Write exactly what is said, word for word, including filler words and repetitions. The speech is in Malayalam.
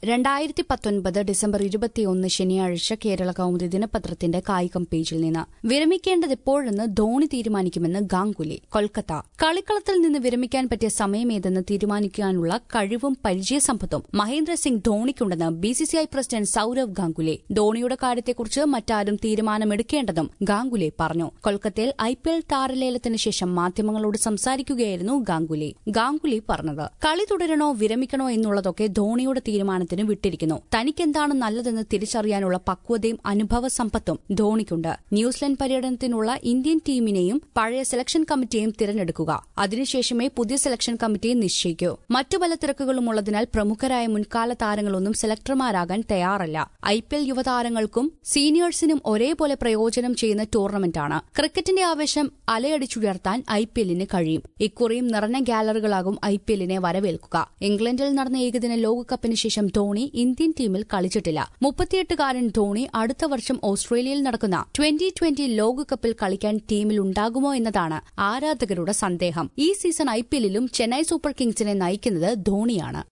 രണ്ടായിരത്തി പത്തൊൻപത് ഡിസംബർ ഇരുപത്തിയൊന്ന് ശനിയാഴ്ച കേരള കൗമുദി ദിനപത്രത്തിന്റെ കായികം പേജിൽ നിന്ന് വിരമിക്കേണ്ടതെപ്പോഴെന്ന് ധോണി തീരുമാനിക്കുമെന്ന് ഗാംഗുലി. കൊൽക്കത്ത. കളിക്കളത്തിൽ നിന്ന് വിരമിക്കാൻ പറ്റിയ സമയമേതെന്ന് തീരുമാനിക്കാനുള്ള കഴിവും പരിചയസമ്പത്തും മഹേന്ദ്ര സിംഗ് ധോണിക്കുണ്ടെന്ന് ബിസിസിഐ പ്രസിഡന്റ് സൌരവ് ഗാംഗുലി. ധോണിയുടെ കാര്യത്തെക്കുറിച്ച് മറ്റാരും തീരുമാനമെടുക്കേണ്ടതും ഗാംഗുലി പറഞ്ഞു. കൊൽക്കത്തയിൽ ഐപിഎൽ താരലേലത്തിന് ശേഷം മാധ്യമങ്ങളോട് സംസാരിക്കുകയായിരുന്നു ഗാംഗുലി. ഗാംഗുലി പറഞ്ഞത്, കളി തുടരണോ വിരമിക്കണോ എന്നുള്ളതൊക്കെ ധോണിയുടെ തീരുമാനത്തിൽ വിട്ടിരിക്കുന്നു. തനിക്കെന്താണ് നല്ലതെന്ന് തിരിച്ചറിയാനുള്ള പക്വതയും അനുഭവ സമ്പത്തും ധോണിക്കുണ്ട്. ന്യൂസിലൻഡ് പര്യടനത്തിനുള്ള ഇന്ത്യൻ ടീമിനെയും പഴയ സെലക്ഷൻ കമ്മിറ്റിയെയും തിരഞ്ഞെടുക്കുക. അതിനുശേഷമേ പുതിയ സെലക്ഷൻ കമ്മിറ്റിയെ നിശ്ചയിക്കൂ. മറ്റു പല തിരക്കുകളുമുള്ളതിനാൽ പ്രമുഖരായ മുൻകാല താരങ്ങളൊന്നും സെലക്ടർമാരാകാൻ തയ്യാറല്ല. ഐപിഎൽ യുവതാരങ്ങൾക്കും സീനിയേഴ്സിനും ഒരേപോലെ പ്രയോജനം ചെയ്യുന്ന ടൂർണമെന്റാണ്. ക്രിക്കറ്റിന്റെ ആവേശം അലയടിച്ചുയർത്താൻ ഐപിഎല്ലിന് കഴിയും. ഇക്കുറിയും നിറഞ്ഞ ഗാലറികളാകും ഐപിഎല്ലിനെ വരവേൽക്കുക. ഇംഗ്ലണ്ടിൽ നടന്ന ഏകദിന ലോകകപ്പിന് ശേഷം ധോണി ഇന്ത്യൻ ടീമിൽ കളിച്ചിട്ടില്ല. മുപ്പത്തിയെട്ടുകാരൻ ധോണി അടുത്ത വർഷം ഓസ്ട്രേലിയയിൽ നടക്കുന്ന ട്വന്റി ട്വന്റി ലോകകപ്പിൽ കളിക്കാൻ ടീമിലുണ്ടാകുമോ എന്നതാണ് ആരാധകരുടെ സന്ദേഹം. ഈ സീസൺ ഐപിഎല്ലിലും ചെന്നൈ സൂപ്പർ കിങ്സിനെ നയിക്കുന്നത് ധോണിയാണ്.